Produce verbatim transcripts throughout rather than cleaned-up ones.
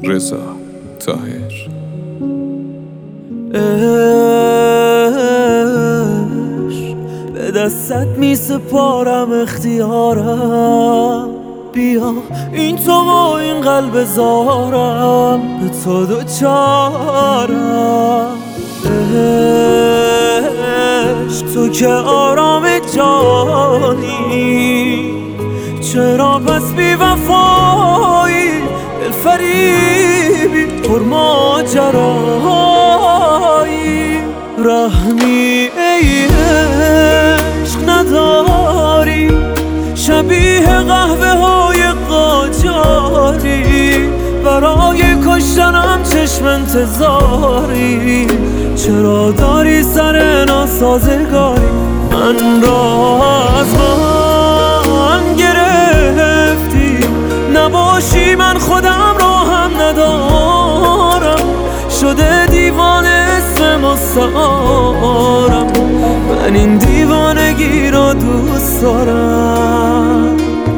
رضا طاهر. عشق به دستت می سپارم اختیارم، بیا این تو و این قلب زارم به تو دوچارم. عشق تو که آرام جانی، چرا پس بی وفایی دلفریبی پرماجرایی؟ رحمی ای عشق نداری، شبیه قهوه های قاجاری، برای کشتنم چشم انتظاری. چرا داری سر ناسازگاری من را از من گرفتی؟ نباشی من خودم را هم ندارم، شده دیوانه اسم مستعارم. من این دیوانگی را دوست دارم.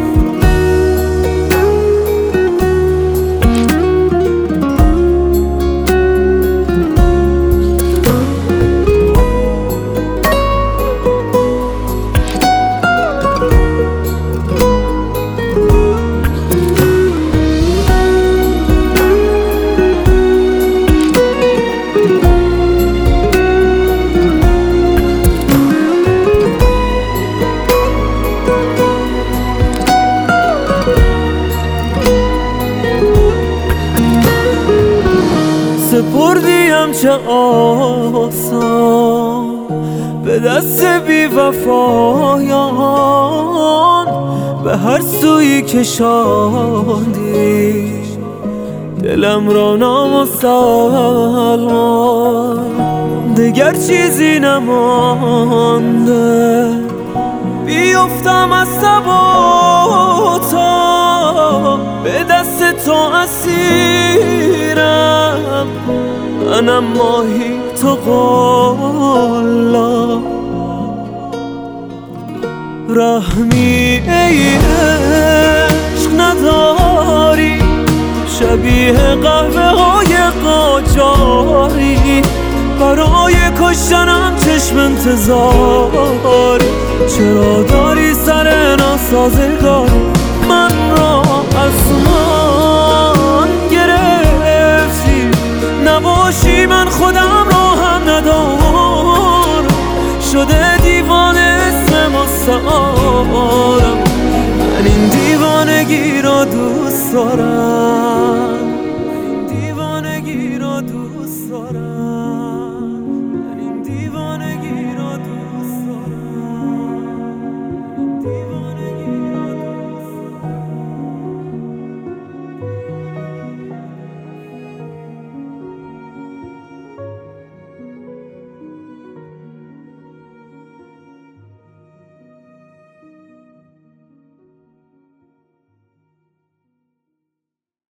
سپردیم چه آسان به دست بی وفایان، به هر سوی کشاندی دلم را نامسلمان. دگر چیزی نمانده بیفتم از ثباتا، به دست تو اسیرم منم ماهی تو قالا. رحمی ای عشق نداری، شبیه قهوه های قاجاری، برای کشتنم چشم انتظاری. چرا داری سر ناسازگاری من را از من گرفتی؟ نباشی من خودم را هم ندارم، شده دیوانه اسم مستعارم. من این دیوانگی را دوست دارم، این دیوانگی را دوست دارم.